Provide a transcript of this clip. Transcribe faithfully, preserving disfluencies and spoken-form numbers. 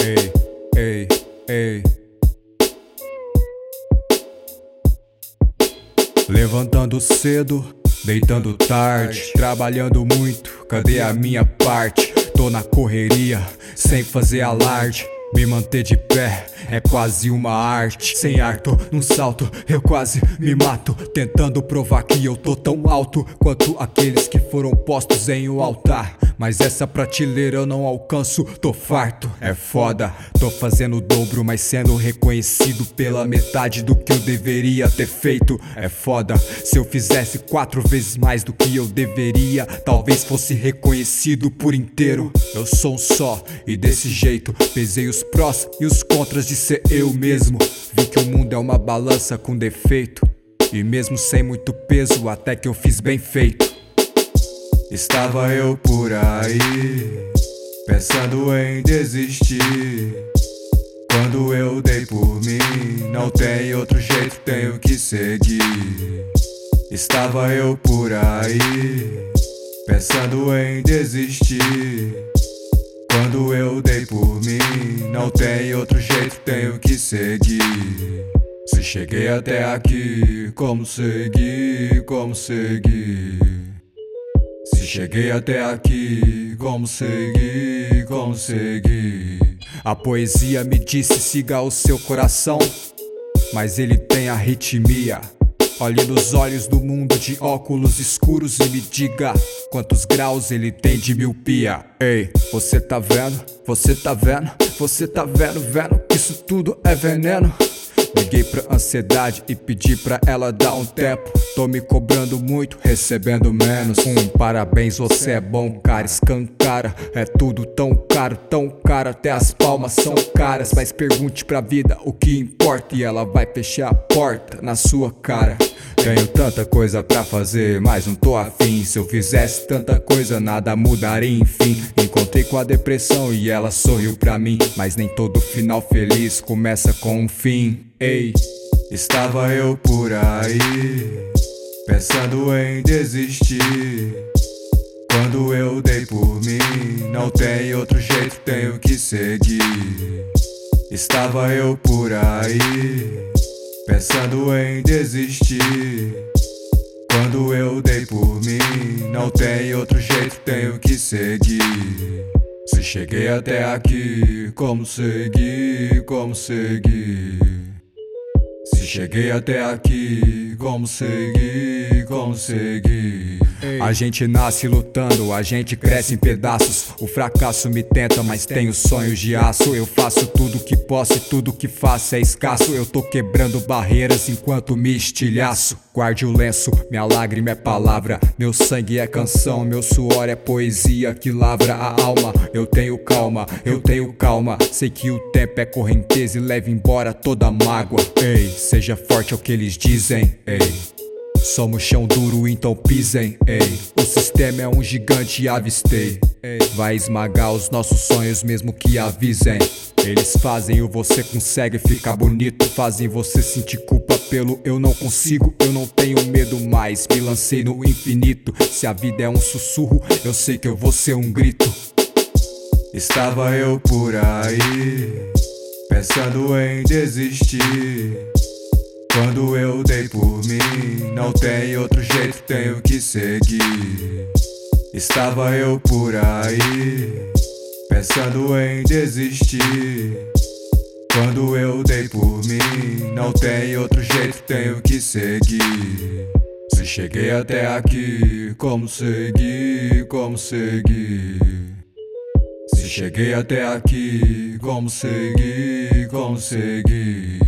Ei, ei, ei. Levantando cedo, deitando tarde, trabalhando muito, cadê a minha parte? Tô na correria, sem fazer alarde. Me manter de pé é quase uma arte. Sem ar tô num salto, eu quase me mato, tentando provar que eu tô tão alto quanto aqueles que foram postos em um altar. Mas essa prateleira eu não alcanço, tô farto, é foda. Tô fazendo o dobro, mas sendo reconhecido pela metade do que eu deveria ter feito. É foda, se eu fizesse quatro vezes mais do que eu deveria, talvez fosse reconhecido por inteiro. Eu sou um só, e desse jeito pesei os prós e os contras de ser eu mesmo. Vi que o mundo é uma balança com defeito, e mesmo sem muito peso, até que eu fiz bem feito. Estava eu por aí, pensando em desistir, quando eu dei por mim. Não tem outro jeito, tenho que seguir. Estava eu por aí, pensando em desistir, quando eu dei por mim. Não tem outro jeito, tenho que seguir. Se cheguei até aqui, como seguir, como seguir? Se cheguei até aqui, como seguir, como seguir? A poesia me disse siga o seu coração, mas ele tem arritmia. Olhe nos olhos do mundo de óculos escuros e me diga quantos graus ele tem de miopia. Ei, você tá vendo? Você tá vendo? Você tá vendo, vendo que isso tudo é veneno? Liguei pra ansiedade e pedi pra ela dar um tempo. Tô me cobrando muito, recebendo menos. Um parabéns, você é bom, cara, escancara. É tudo tão caro, tão caro, até as palmas são caras. Mas pergunte pra vida o que importa e ela vai fechar a porta na sua cara. Tenho tanta coisa pra fazer, mas não tô afim. Se eu fizesse tanta coisa, nada mudaria, enfim. Encontrei com a depressão e ela sorriu pra mim, mas nem todo final feliz começa com um fim. Ei, estava eu por aí, pensando em desistir, quando eu dei por mim. Não tem outro jeito, tenho que seguir. Estava eu por aí, pensando em desistir, quando eu dei por mim. Não tem outro jeito, tenho que seguir. Se cheguei até aqui, como seguir, como seguir? Se cheguei até aqui, como seguir, como seguir? A gente nasce lutando, a gente cresce em pedaços. O fracasso me tenta, mas tenho sonhos de aço. Eu faço tudo que posso e tudo que faço é escasso. Eu tô quebrando barreiras enquanto me estilhaço. Guarde o lenço, minha lágrima é palavra, meu sangue é canção, meu suor é poesia que lavra a alma. Eu tenho calma, eu tenho calma, sei que o tempo é correnteza e leva embora toda a mágoa. Ei, seja forte é o que eles dizem, ei. Somos chão duro, então pisem, ei. O sistema é um gigante, avistei, ei. Vai esmagar os nossos sonhos mesmo que avisem. Eles fazem o você consegue ficar bonito, fazem você sentir culpa pelo eu não consigo. Eu não tenho medo mais, me lancei no infinito. Se a vida é um sussurro, eu sei que eu vou ser um grito. Estava eu por aí, pensando em desistir, quando eu dei por mim. Não tem outro jeito, tenho que seguir. Estava eu por aí, pensando em desistir, quando eu dei por mim. Não tem outro jeito, tenho que seguir. Se cheguei até aqui, como seguir, como seguir? Se cheguei até aqui, como seguir, como seguir?